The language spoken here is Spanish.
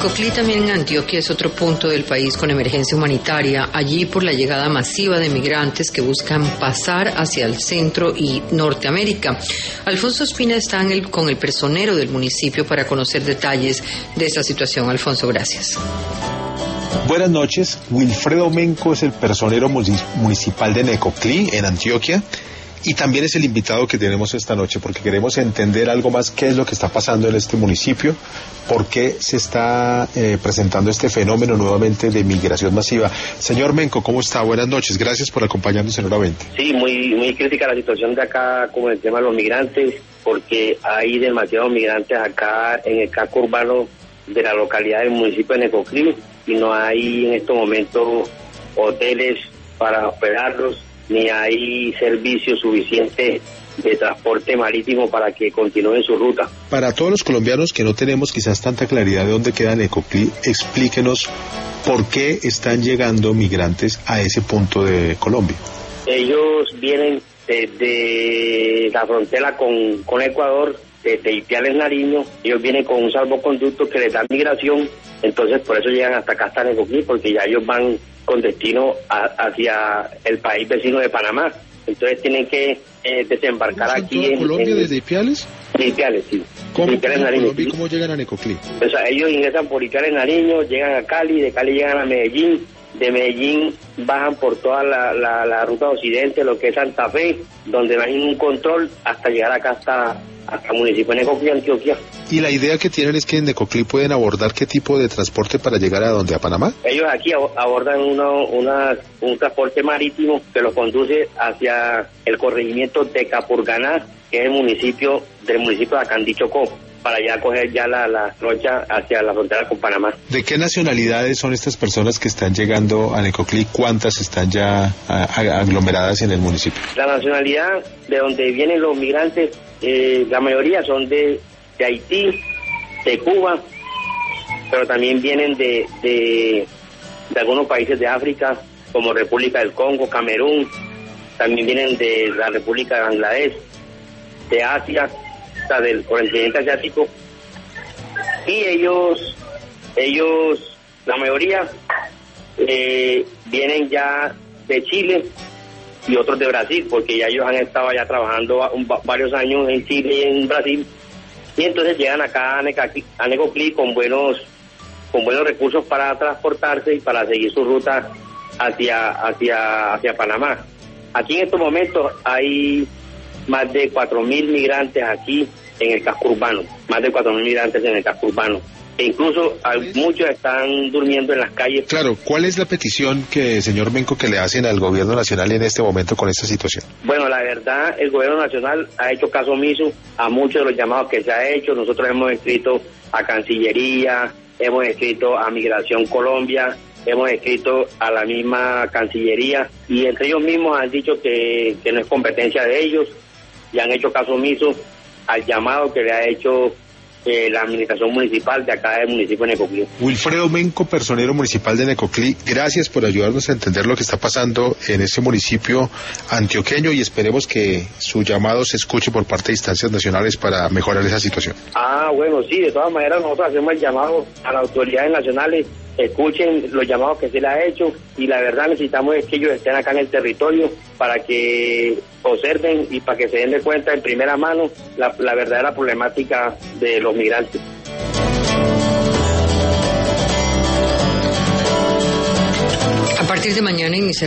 Necoclí, también en Antioquia, es otro punto del país con emergencia humanitaria, allí por la llegada masiva de migrantes que buscan pasar hacia el centro y Norteamérica. Alfonso Espina está con el personero del municipio para conocer detalles de esta situación. Alfonso, gracias. Buenas noches. Wilfredo Menco es el personero municipal de Necoclí, en Antioquia, y también es el invitado que tenemos esta noche, porque queremos entender algo más qué es lo que está pasando en este municipio, por qué se está presentando este fenómeno nuevamente de migración masiva. Señor Menco, ¿cómo está? Buenas noches. Gracias por acompañarnos en Hora 20. Sí, muy crítica la situación de acá con el tema de los migrantes, porque hay demasiados migrantes acá en el casco urbano de la localidad del municipio de Necoclí, y no hay en estos momentos hoteles para hospedarlos, ni hay servicio suficiente de transporte marítimo para que continúen su ruta. Para todos los colombianos que no tenemos quizás tanta claridad de dónde queda Necoclí, explíquenos por qué están llegando migrantes a ese punto de Colombia. Ellos vienen desde la frontera con Ecuador, desde Ipiales, Nariño. Ellos vienen con un salvoconducto que les da migración, entonces por eso llegan hasta acá, hasta Necoclí, porque ya ellos van con destino hacia el país vecino de Panamá. Entonces tienen que desembarcar aquí en Colombia desde Ipiales. De Ipiales, sí. ¿Cómo Ipiales, Nariño? ¿Y cómo llegan a Necoclí? O sea, ellos ingresan por Ipiales, Nariño, llegan a Cali, de Cali llegan a Medellín, de Medellín bajan por toda la ruta occidente, lo que es Santa Fe, donde no hay ningún control, hasta llegar acá hasta el municipio de Necoclí, Antioquia. ¿Y la idea que tienen es que en Necoclí pueden abordar qué tipo de transporte para llegar a dónde? ¿A Panamá? Ellos aquí abordan un transporte marítimo que los conduce hacia el corregimiento de Capurganá, que es el municipio de Acandí, Chocó, para ya coger ya la trocha hacia la frontera con Panamá. ¿De qué nacionalidades son estas personas que están llegando a Necoclí? ¿Cuántas están ya aglomeradas en el municipio? La nacionalidad de donde vienen los migrantes, la mayoría son de Haití, de Cuba, pero también vienen de algunos países de África, como República del Congo, Camerún, también vienen de la República de Bangladesh, de Asia, o sea, del continente asiático, y ellos, la mayoría, vienen ya de Chile y otros de Brasil, porque ya ellos han estado ya trabajando varios años en Chile y en Brasil, y entonces llegan acá a Necoclí con buenos recursos para transportarse y para seguir su ruta hacia Panamá. Aquí en estos momentos hay más de 4.000 migrantes aquí en el casco urbano, más de 4.000 migrantes en el casco urbano. E incluso muchos están durmiendo en las calles. Claro, ¿cuál es la petición que, señor Menco, que le hacen al gobierno nacional en este momento con esta situación? Bueno, la verdad, el gobierno nacional ha hecho caso omiso a muchos de los llamados que se ha hecho. Nosotros hemos escrito a Cancillería, hemos escrito a Migración Colombia, hemos escrito a la misma Cancillería, y entre ellos mismos han dicho que no es competencia de ellos, y han hecho caso omiso al llamado que le ha hecho la administración municipal de acá del municipio de Necoclí. Wilfredo Menco, personero municipal de Necoclí, gracias por ayudarnos a entender lo que está pasando en este municipio antioqueño, y esperemos que su llamado se escuche por parte de instancias nacionales para mejorar esa situación. Bueno, sí, de todas maneras nosotros hacemos el llamado a las autoridades nacionales, escuchen los llamados que se les ha hecho, y la verdad necesitamos es que ellos estén acá en el territorio para que observen y para que se den de cuenta en primera mano la verdadera problemática de los migrantes. A partir de mañana iniciará